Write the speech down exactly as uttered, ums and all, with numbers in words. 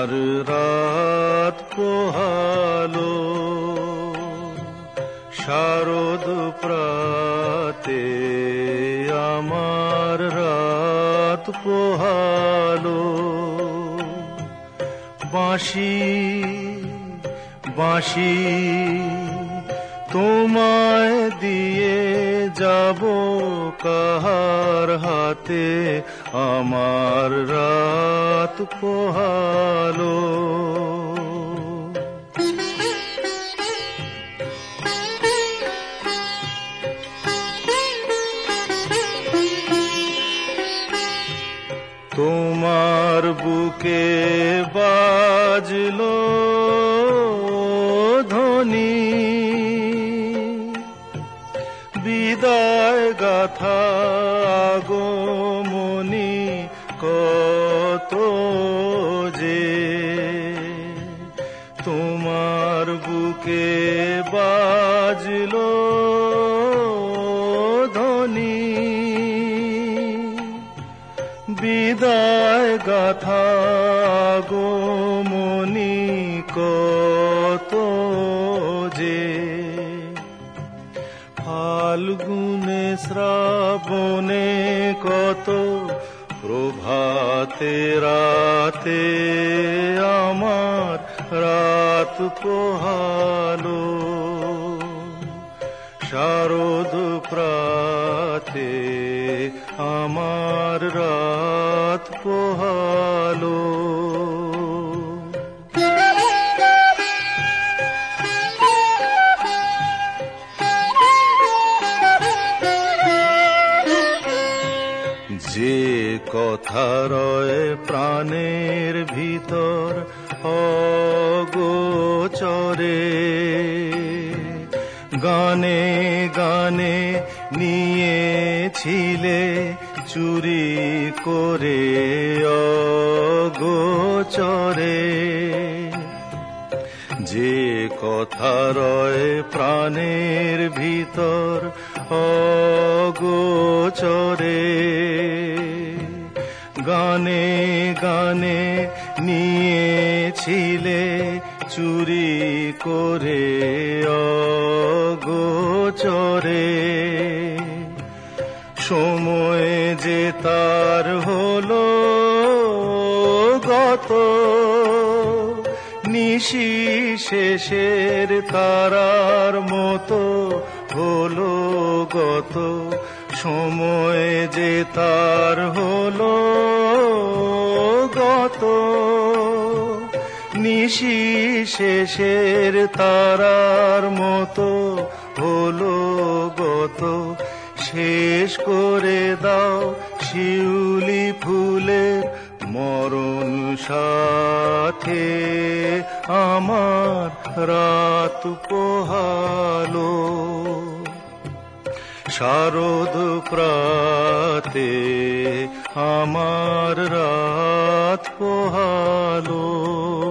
আমার রাত পোহালো, শারদ প্রাতে আমার রাত পোহালো। বাঁশি বাঁশি তোমায় দিয়ে যাব কাহার হাতে, আমার রাত পোহালো। তোমার বুকে বাজলো ধ্বনি, বিদায় গাথা আগমনী কত যে। তোমার বুকে বাজলো ধ্বনি, বিদায় গাথা আগমনী কত যে। ফাল্গুনে শ্রাবণে কত প্রভাতে রাতে আমার রাত পোহালো। শারদ প্রাতে আমার রাত পোহালো। যে কথা রয় প্রাণের ভিতর অগোচরে, গানে গানে নিয়েছিলে চুরি করে অগোচরে। যে কথা রয় প্রাণের ভিতর অগোচরে, গানে গানে নিয়েছিলে চুরি করে অগোচরে। সময় যে তার হলো গত, নিশি শেষের তারার মতো হলো গত। সময় যে তার হলো গত, নিশি শেষের তারার মতো হলো গত। শেষ করে দাও শিউলি ফুলের মরণ সাথে, আমার রাত পোহালো। শারদ প্রাতে আমার রাত পোহালো।